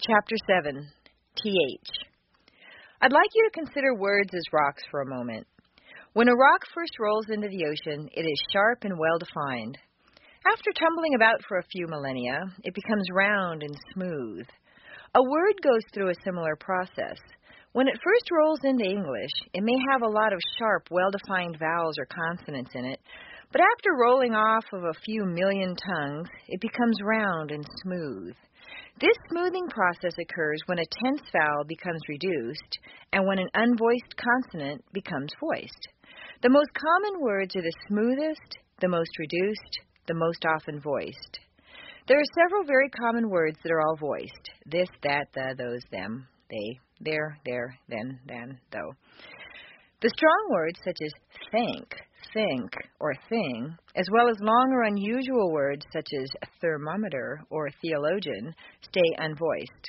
Chapter 7, TH. I'd like you to consider words as rocks for a moment. When a rock first rolls into the ocean, it is sharp and well-defined. After tumbling about for a few millennia, it becomes round and smooth. A word goes through a similar process. When it first rolls into English, it may have a lot of sharp, well-defined vowels or consonants in it, but after rolling off of a few million tongues, it becomes round and smooth. This smoothing process occurs when a tense vowel becomes reduced and when an unvoiced consonant becomes voiced. The most common words are the smoothest, the most reduced, the most often voiced. There are several very common words that are all voiced. This, that, the, those, them, they, there, then, though. The strong words such as think, or thing, as well as long or unusual words such as thermometer or theologian, stay unvoiced.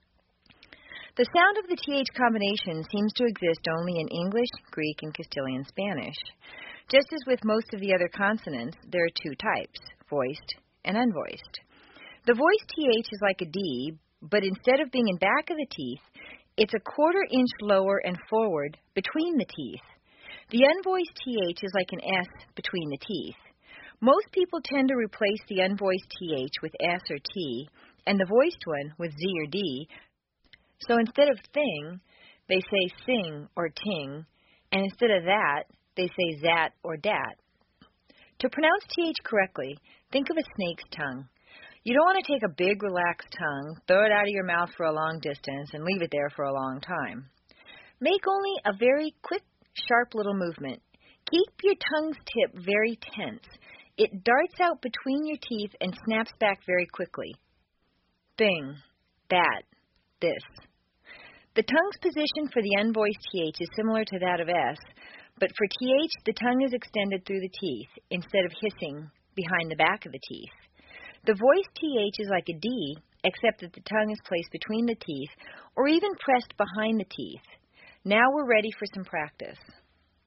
The sound of the TH combination seems to exist only in English, Greek, and Castilian Spanish. Just as with most of the other consonants, there are two types, voiced and unvoiced. The voiced TH is like a D, but instead of being in back of the teeth, it's a 1/4 inch lower and forward between the teeth. The unvoiced TH is like an S between the teeth. Most people tend to replace the unvoiced TH with S or T, and the voiced one with Z or D. So instead of thing, they say sing or ting, and instead of that, they say zat or dat. To pronounce TH correctly, think of a snake's tongue. You don't want to take a big, relaxed tongue, throw it out of your mouth for a long distance, and leave it there for a long time. Make only a very quick, sharp little movement. Keep your tongue's tip very tense. It darts out between your teeth and snaps back very quickly. Thing, that, this. The tongue's position for the unvoiced TH is similar to that of S, but for TH, the tongue is extended through the teeth instead of hissing behind the back of the teeth. The voiced TH is like a D, except that the tongue is placed between the teeth or even pressed behind the teeth. Now we're ready for some practice.